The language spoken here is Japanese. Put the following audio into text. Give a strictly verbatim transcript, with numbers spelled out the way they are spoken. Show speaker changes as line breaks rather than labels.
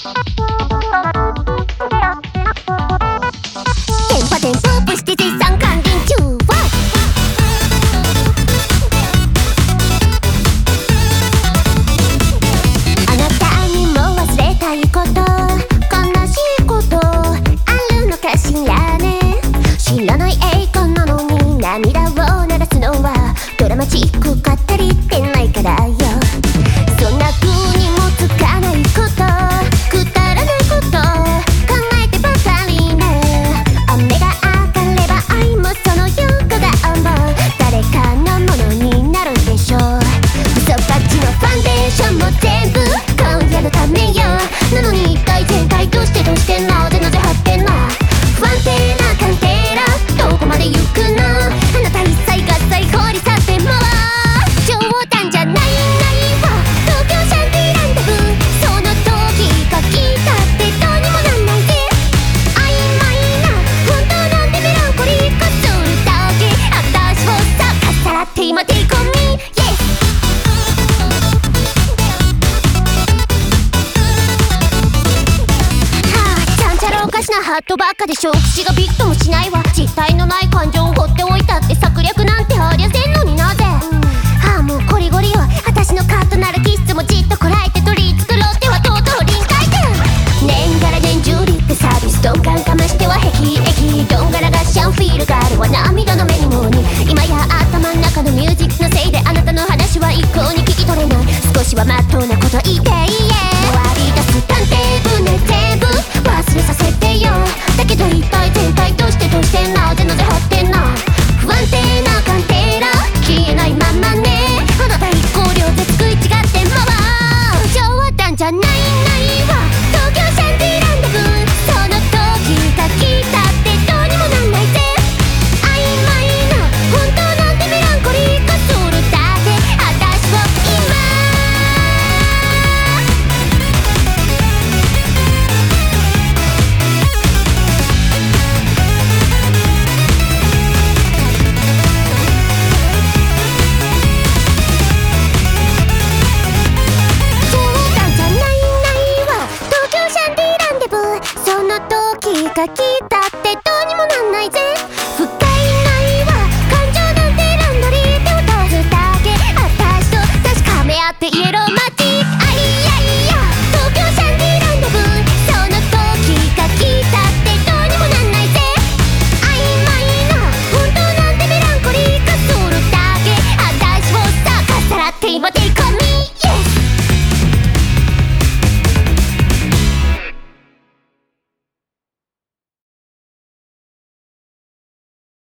パテンポップして絶賛還元中。あなたにも忘れたいこと、悲しいことあるのかしらね。知らない栄光なのに涙を流すのはドラマチックかったりってないからよ。そんな風にもつかないこと、くだらないこと考えてばかりね。雨が上がれば愛もその横顔も誰かのものになるでしょう。嘘ばっちのファンデーションも全部今夜のためよ。なのに一体全体どうしてどうしてなぜなぜ張ってんの。不安定な鑑定らどこまで行くの。あなた一切合切放り去っても冗談じゃないないわ。東京シャンティランダブその時が来たってどうにもなんないぜ。曖昧な本当なんてメランコリー化するだけ。私をさかさらって今テイコミー、yeah!おかしなハットばっかでしょ。口がビクともしないわ。実体のない感情を放っておいたって策略なんてありゃせんのになぜ。はあもうコリゴリよ。私のカッとなる気質もじっとこらえて取り繕ってはとうとう臨界点。年がら年中リップサービス鈍感かましては壁液どんがらがっしゃんフィールがあるわ涙の目にもに。今や頭の中のミュージックのせいであなたの話は一向に聞き取れない。少しはまっとうなこと言っていいえ。割り出す探偵船全部忘れさせてよ。だけど一体全体どうしてどうしてなぜなぜ張ってんの。不安定な鑑定ら消えないままね。あなた一光量で食い違っても冗談じゃないないわ。東京シャンティランダブその時が来たってどうにもなんないぜ。曖昧な本当なんてメランコリー化するだけ。私を今その時が来たって